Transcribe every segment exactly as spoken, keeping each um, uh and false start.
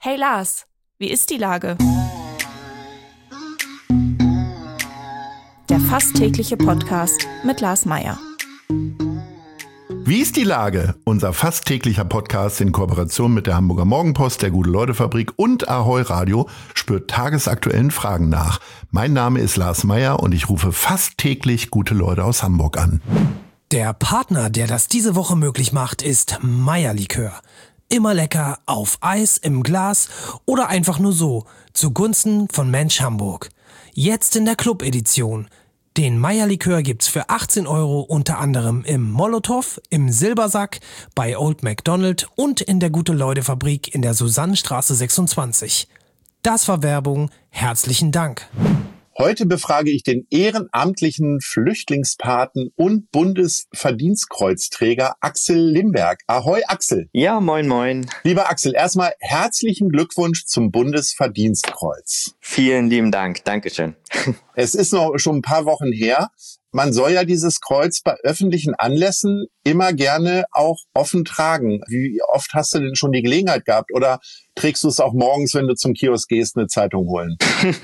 Hey Lars, wie ist die Lage? Der fast tägliche Podcast mit Lars Meyer. Wie ist die Lage? Unser fast täglicher Podcast in Kooperation mit der Hamburger Morgenpost, der Gute-Leute-Fabrik und Ahoi Radio spürt tagesaktuellen Fragen nach. Mein Name ist Lars Meyer und ich rufe fast täglich gute Leute aus Hamburg an. Der Partner, der das diese Woche möglich macht, ist Meyer Likör. Immer lecker, auf Eis, im Glas oder einfach nur so, zugunsten von Mensch Hamburg. Jetzt in der Club-Edition. Den Meyer Likör gibt's für achtzehn Euro unter anderem im Molotow, im Silbersack, bei Old MacDonald und in der Gute-Leute-Fabrik in der Susannenstraße sechsundzwanzig. Das war Werbung. Herzlichen Dank. Heute befrage ich den ehrenamtlichen Flüchtlingspaten und Bundesverdienstkreuzträger Axel Limberg. Ahoi Axel. Ja, moin moin. Lieber Axel, erstmal herzlichen Glückwunsch zum Bundesverdienstkreuz. Vielen lieben Dank, Dankeschön. Es ist noch schon ein paar Wochen her. Man soll ja dieses Kreuz bei öffentlichen Anlässen immer gerne auch offen tragen. Wie oft hast du denn schon die Gelegenheit gehabt? Oder trägst du es auch morgens, wenn du zum Kiosk gehst, eine Zeitung holen?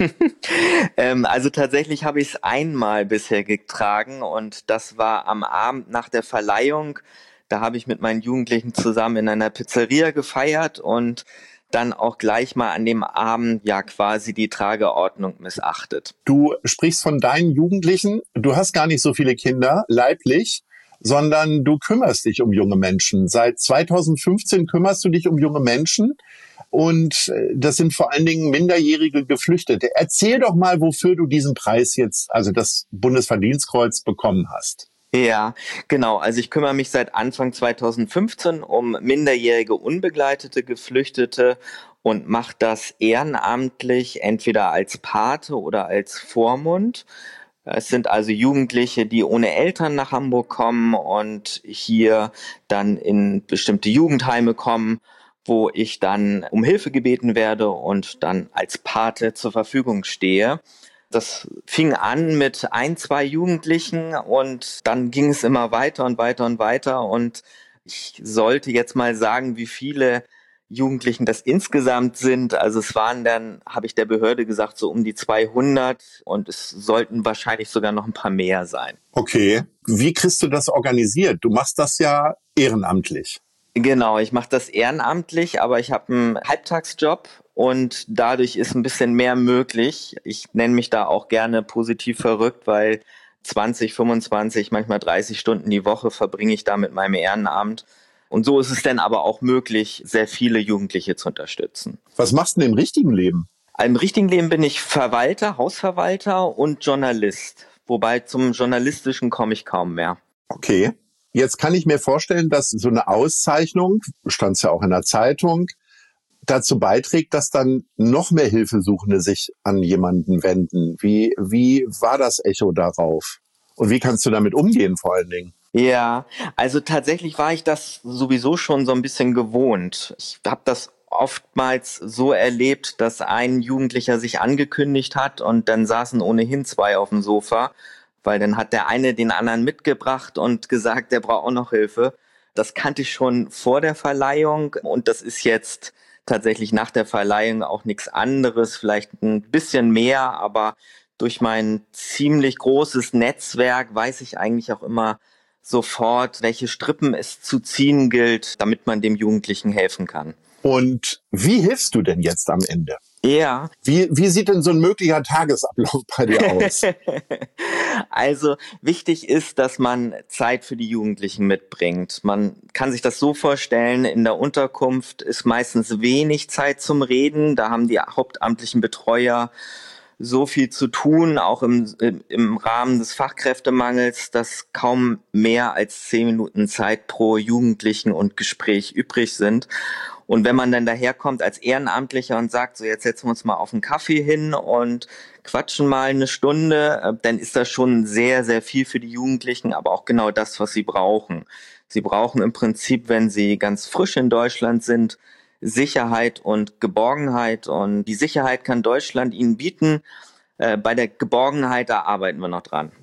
ähm, also tatsächlich habe ich es einmal bisher getragen und das war am Abend nach der Verleihung. Da habe ich mit meinen Jugendlichen zusammen in einer Pizzeria gefeiert und dann auch gleich mal an dem Abend ja quasi die Trageordnung missachtet. Du sprichst von deinen Jugendlichen. Du hast gar nicht so viele Kinder, leiblich, sondern du kümmerst dich um junge Menschen. Seit zweitausendfünfzehn kümmerst du dich um junge Menschen und das sind vor allen Dingen minderjährige Geflüchtete. Erzähl doch mal, wofür du diesen Preis jetzt, also das Bundesverdienstkreuz, bekommen hast. Ja, genau. Also ich kümmere mich seit Anfang zweitausendfünfzehn um minderjährige unbegleitete Geflüchtete und mache das ehrenamtlich, entweder als Pate oder als Vormund. Es sind also Jugendliche, die ohne Eltern nach Hamburg kommen und hier dann in bestimmte Jugendheime kommen, wo ich dann um Hilfe gebeten werde und dann als Pate zur Verfügung stehe. Das fing an mit ein, zwei Jugendlichen und dann ging es immer weiter und weiter und weiter und ich sollte jetzt mal sagen, wie viele Jugendlichen das insgesamt sind. Also es waren dann, habe ich der Behörde gesagt, so um die zweihundert und es sollten wahrscheinlich sogar noch ein paar mehr sein. Okay, wie kriegst du das organisiert? Du machst das ja ehrenamtlich. Genau, ich mache das ehrenamtlich, aber ich habe einen Halbtagsjob und dadurch ist ein bisschen mehr möglich. Ich nenne mich da auch gerne positiv verrückt, weil zwanzig, fünfundzwanzig, manchmal dreißig Stunden die Woche verbringe ich da mit meinem Ehrenamt. Und so ist es dann aber auch möglich, sehr viele Jugendliche zu unterstützen. Was machst du denn im richtigen Leben? Im richtigen Leben bin ich Verwalter, Hausverwalter und Journalist. Wobei zum Journalistischen komme ich kaum mehr. Okay. Jetzt kann ich mir vorstellen, dass so eine Auszeichnung, stand es ja auch in der Zeitung, dazu beiträgt, dass dann noch mehr Hilfesuchende sich an jemanden wenden. Wie, wie war das Echo darauf? Und wie kannst du damit umgehen vor allen Dingen? Ja, also tatsächlich war ich das sowieso schon so ein bisschen gewohnt. Ich habe das oftmals so erlebt, dass ein Jugendlicher sich angekündigt hat und dann saßen ohnehin zwei auf dem Sofa. Weil dann hat der eine den anderen mitgebracht und gesagt, der braucht auch noch Hilfe. Das kannte ich schon vor der Verleihung und das ist jetzt tatsächlich nach der Verleihung auch nichts anderes, vielleicht ein bisschen mehr, aber durch mein ziemlich großes Netzwerk weiß ich eigentlich auch immer sofort, welche Strippen es zu ziehen gilt, damit man dem Jugendlichen helfen kann. Und wie hilfst du denn jetzt am Ende? Ja. Wie, wie sieht denn so ein möglicher Tagesablauf bei dir aus? Also wichtig ist, dass man Zeit für die Jugendlichen mitbringt. Man kann sich das so vorstellen, in der Unterkunft ist meistens wenig Zeit zum Reden. Da haben die hauptamtlichen Betreuer so viel zu tun, auch im, im Rahmen des Fachkräftemangels, dass kaum mehr als zehn Minuten Zeit pro Jugendlichen und Gespräch übrig sind. Und wenn man dann daherkommt als Ehrenamtlicher und sagt, so jetzt setzen wir uns mal auf einen Kaffee hin und quatschen mal eine Stunde, dann ist das schon sehr, sehr viel für die Jugendlichen, aber auch genau das, was sie brauchen. Sie brauchen im Prinzip, wenn sie ganz frisch in Deutschland sind, Sicherheit und Geborgenheit. Und die Sicherheit kann Deutschland ihnen bieten. Äh, bei der Geborgenheit, da arbeiten wir noch dran.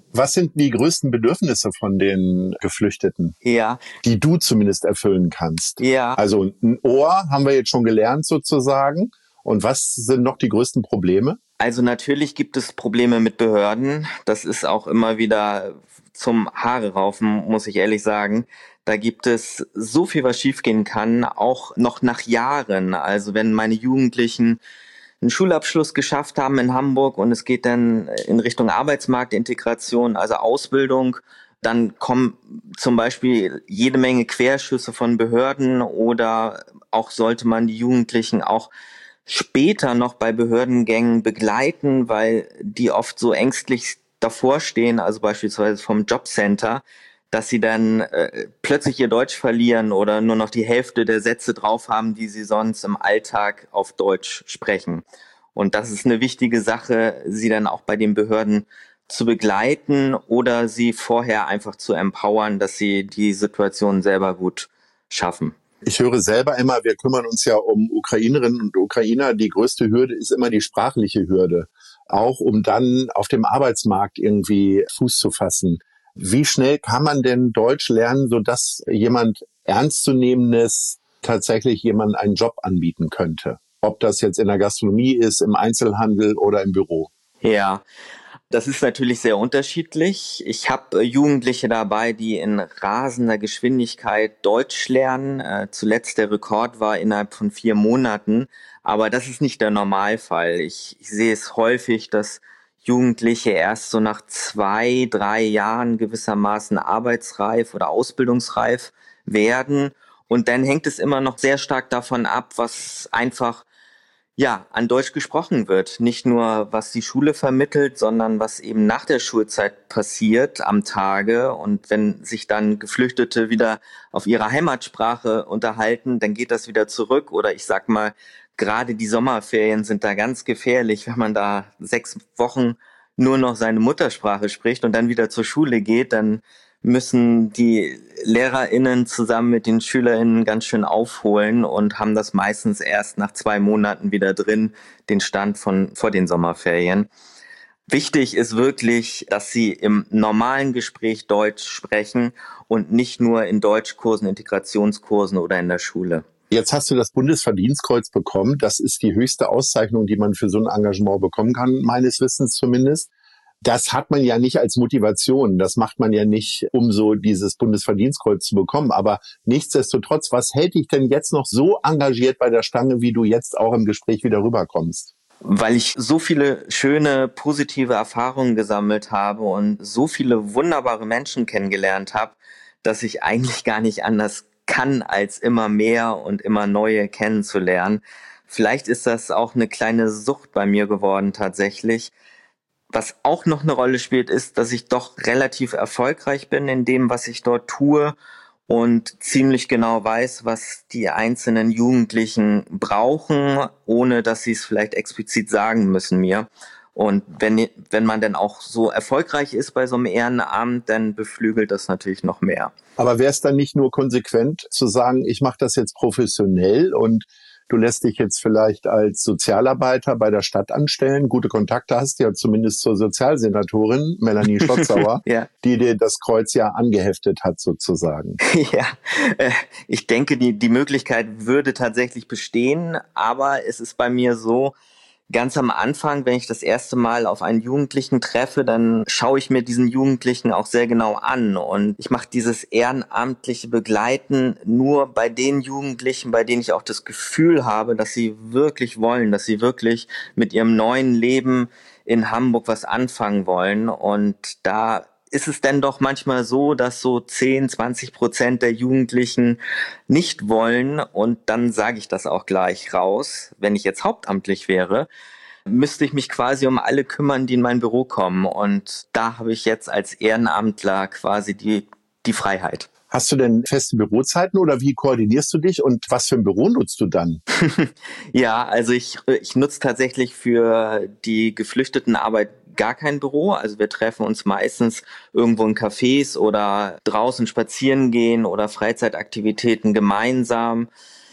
Was sind die größten Bedürfnisse von den Geflüchteten, Ja, die du zumindest erfüllen kannst? ja. Also ein Ohr haben wir jetzt schon gelernt sozusagen. Und was sind noch die größten Probleme? Also natürlich gibt es Probleme mit Behörden. Das ist auch immer wieder zum Haare raufen, muss ich ehrlich sagen. Da gibt es so viel, was schiefgehen kann, auch noch nach Jahren. Also wenn meine Jugendlichen einen Schulabschluss geschafft haben in Hamburg und es geht dann in Richtung Arbeitsmarktintegration, also Ausbildung, dann kommen zum Beispiel jede Menge Querschüsse von Behörden oder auch sollte man die Jugendlichen auch später noch bei Behördengängen begleiten, weil die oft so ängstlich davor stehen, also beispielsweise vom Jobcenter, dass sie dann äh, plötzlich ihr Deutsch verlieren oder nur noch die Hälfte der Sätze drauf haben, die sie sonst im Alltag auf Deutsch sprechen. Und das ist eine wichtige Sache, sie dann auch bei den Behörden zu begleiten oder sie vorher einfach zu empowern, dass sie die Situation selber gut schaffen. Ich höre selber immer, wir kümmern uns ja um Ukrainerinnen und Ukrainer. Die größte Hürde ist immer die sprachliche Hürde, auch um dann auf dem Arbeitsmarkt irgendwie Fuß zu fassen. Wie schnell kann man denn Deutsch lernen, sodass jemand Ernstzunehmendes tatsächlich jemand einen Job anbieten könnte? Ob das jetzt in der Gastronomie ist, im Einzelhandel oder im Büro? Ja, das ist natürlich sehr unterschiedlich. Ich habe Jugendliche dabei, die in rasender Geschwindigkeit Deutsch lernen. Äh, zuletzt der Rekord war innerhalb von vier Monaten. Aber das ist nicht der Normalfall. Ich, ich sehe es häufig, dass Jugendliche erst so nach zwei, drei Jahren gewissermaßen arbeitsreif oder ausbildungsreif werden. Und dann hängt es immer noch sehr stark davon ab, was einfach ja an Deutsch gesprochen wird. Nicht nur, was die Schule vermittelt, sondern was eben nach der Schulzeit passiert am Tage. Und wenn sich dann Geflüchtete wieder auf ihrer Heimatsprache unterhalten, dann geht das wieder zurück. Oder ich sag mal, gerade die Sommerferien sind da ganz gefährlich, wenn man da sechs Wochen nur noch seine Muttersprache spricht und dann wieder zur Schule geht, dann müssen die LehrerInnen zusammen mit den SchülerInnen ganz schön aufholen und haben das meistens erst nach zwei Monaten wieder drin, den Stand von vor den Sommerferien. Wichtig ist wirklich, dass sie im normalen Gespräch Deutsch sprechen und nicht nur in Deutschkursen, Integrationskursen oder in der Schule. Jetzt hast du das Bundesverdienstkreuz bekommen. Das ist die höchste Auszeichnung, die man für so ein Engagement bekommen kann, meines Wissens zumindest. Das hat man ja nicht als Motivation. Das macht man ja nicht, um so dieses Bundesverdienstkreuz zu bekommen. Aber nichtsdestotrotz, was hält dich denn jetzt noch so engagiert bei der Stange, wie du jetzt auch im Gespräch wieder rüberkommst? Weil ich so viele schöne, positive Erfahrungen gesammelt habe und so viele wunderbare Menschen kennengelernt habe, dass ich eigentlich gar nicht anders kann, als immer mehr und immer neue kennenzulernen. Vielleicht ist das auch eine kleine Sucht bei mir geworden tatsächlich. Was auch noch eine Rolle spielt, ist, dass ich doch relativ erfolgreich bin in dem, was ich dort tue und ziemlich genau weiß, was die einzelnen Jugendlichen brauchen, ohne dass sie es vielleicht explizit sagen müssen mir. Und wenn, wenn man dann auch so erfolgreich ist bei so einem Ehrenamt, dann beflügelt das natürlich noch mehr. Aber wäre es dann nicht nur konsequent zu sagen, ich mache das jetzt professionell und du lässt dich jetzt vielleicht als Sozialarbeiter bei der Stadt anstellen, gute Kontakte hast, ja zumindest zur Sozialsenatorin Melanie Schotzauer, ja. die dir das Kreuz ja angeheftet hat sozusagen. Ja, äh, ich denke, die, die Möglichkeit würde tatsächlich bestehen, aber es ist bei mir so, ganz am Anfang, wenn ich das erste Mal auf einen Jugendlichen treffe, dann schaue ich mir diesen Jugendlichen auch sehr genau an und ich mache dieses ehrenamtliche Begleiten nur bei den Jugendlichen, bei denen ich auch das Gefühl habe, dass sie wirklich wollen, dass sie wirklich mit ihrem neuen Leben in Hamburg was anfangen wollen. Und da ist es denn doch manchmal so, dass so zehn, zwanzig Prozent der Jugendlichen nicht wollen und dann sage ich das auch gleich raus. Wenn ich jetzt hauptamtlich wäre, müsste ich mich quasi um alle kümmern, die in mein Büro kommen und da habe ich jetzt als Ehrenamtler quasi die, die Freiheit. Hast du denn feste Bürozeiten oder wie koordinierst du dich und was für ein Büro nutzt du dann? Ja, also ich, ich nutze tatsächlich für die Geflüchtetenarbeit gar kein Büro. Also wir treffen uns meistens irgendwo in Cafés oder draußen spazieren gehen oder Freizeitaktivitäten gemeinsam.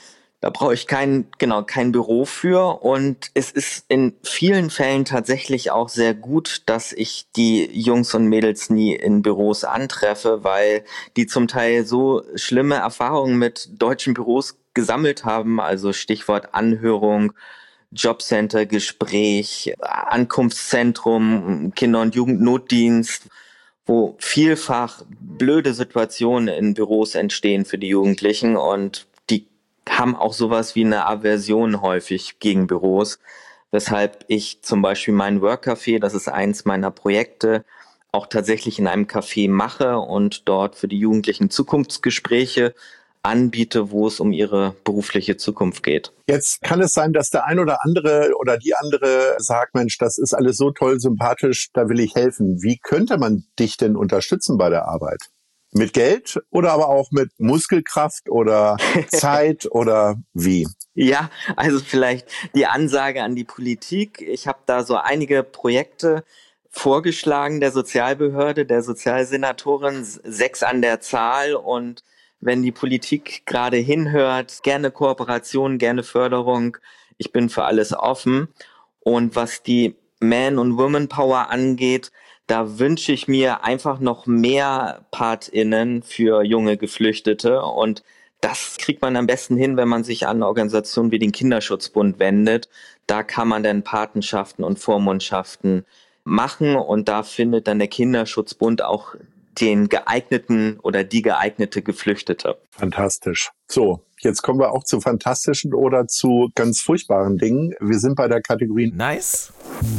Da brauche ich kein, genau, kein Büro für, und es ist in vielen Fällen tatsächlich auch sehr gut, dass ich die Jungs und Mädels nie in Büros antreffe, weil die zum Teil so schlimme Erfahrungen mit deutschen Büros gesammelt haben, also Stichwort Anhörung, Jobcenter, Gespräch, Ankunftszentrum, Kinder- und Jugendnotdienst, wo vielfach blöde Situationen in Büros entstehen für die Jugendlichen, und die haben auch sowas wie eine Aversion häufig gegen Büros, weshalb ich zum Beispiel mein Workcafé, das ist eins meiner Projekte, auch tatsächlich in einem Café mache und dort für die Jugendlichen Zukunftsgespräche anbiete, wo es um ihre berufliche Zukunft geht. Jetzt kann es sein, dass der ein oder andere oder die andere sagt, Mensch, das ist alles so toll, sympathisch, da will ich helfen. Wie könnte man dich denn unterstützen bei der Arbeit? Mit Geld oder aber auch mit Muskelkraft oder Zeit oder wie? Ja, also vielleicht die Ansage an die Politik. Ich habe da so einige Projekte vorgeschlagen der Sozialbehörde, der Sozialsenatorin, sechs an der Zahl, und wenn die Politik gerade hinhört, gerne Kooperation, gerne Förderung. Ich bin für alles offen. Und was die Man- und Woman-Power angeht, da wünsche ich mir einfach noch mehr PartInnen für junge Geflüchtete. Und das kriegt man am besten hin, wenn man sich an Organisationen wie den Kinderschutzbund wendet. Da kann man dann Patenschaften und Vormundschaften machen. Und da findet dann der Kinderschutzbund auch den geeigneten oder die geeignete Geflüchtete. Fantastisch. So, jetzt kommen wir auch zu fantastischen oder zu ganz furchtbaren Dingen. Wir sind bei der Kategorie Nice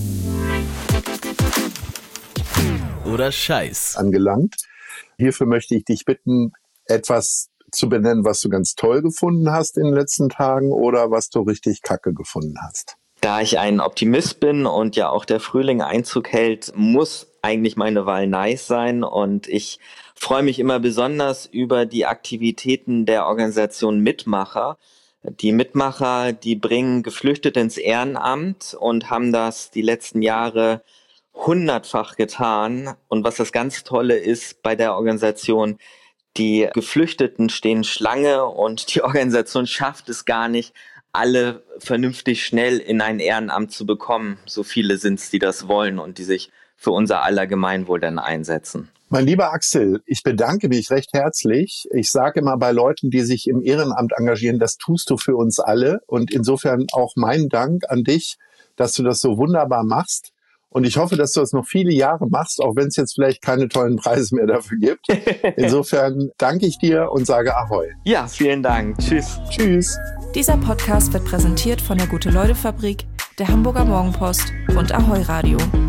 oder Scheiß angelangt. Hierfür möchte ich dich bitten, etwas zu benennen, was du ganz toll gefunden hast in den letzten Tagen oder was du richtig kacke gefunden hast. Da ich ein Optimist bin und ja auch der Frühling Einzug hält, muss eigentlich meine Wahl nice sein, und ich freue mich immer besonders über die Aktivitäten der Organisation Mitmacher. Die Mitmacher, die bringen Geflüchtete ins Ehrenamt und haben das die letzten Jahre hundertfach getan. Und was das ganz Tolle ist bei der Organisation, die Geflüchteten stehen Schlange und die Organisation schafft es gar nicht, alle vernünftig schnell in ein Ehrenamt zu bekommen. So viele sind es, die das wollen und die sich für unser aller Gemeinwohl dann einsetzen. Mein lieber Axel, ich bedanke mich recht herzlich. Ich sage immer bei Leuten, die sich im Ehrenamt engagieren, das tust du für uns alle. Und insofern auch mein Dank an dich, dass du das so wunderbar machst. Und ich hoffe, dass du das noch viele Jahre machst, auch wenn es jetzt vielleicht keine tollen Preise mehr dafür gibt. Insofern danke ich dir und sage Ahoi. Ja, vielen Dank. Tschüss. Tschüss. Dieser Podcast wird präsentiert von der Gute-Leute-Fabrik, der Hamburger Morgenpost und Ahoi Radio.